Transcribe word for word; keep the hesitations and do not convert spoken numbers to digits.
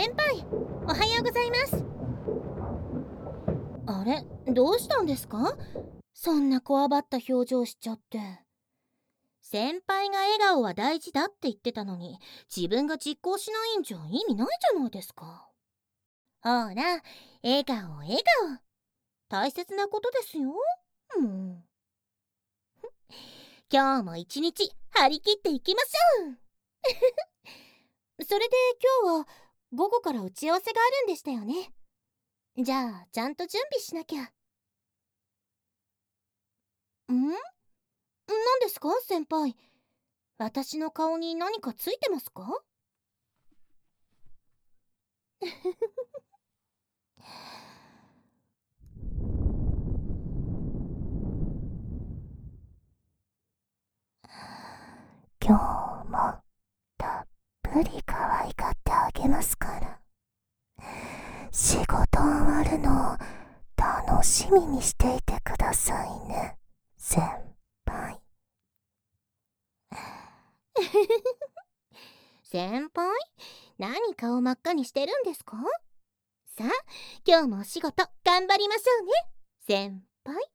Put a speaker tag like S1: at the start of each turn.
S1: 先輩、おはようございます。あれ、どうしたんですか？そんなこわばった表情しちゃって。先輩が笑顔は大事だって言ってたのに、自分が実行しないんじゃ意味ないじゃないですか。ほら、笑顔笑顔、大切なことですよ。もう今日も一日張り切っていきましょう。それで今日は午後から打ち合わせがあるんでしたよね。じゃあちゃんと準備しなきゃ。ん？何ですか先輩？私の顔に何かついてますか？
S2: 今日もたっぷり可愛がってあげますから。仕事終わるのを楽しみにしていてくださいね、先輩。
S1: 先輩、何顔真っ赤にしてるんですか？さあ、今日もお仕事頑張りましょうね、先輩。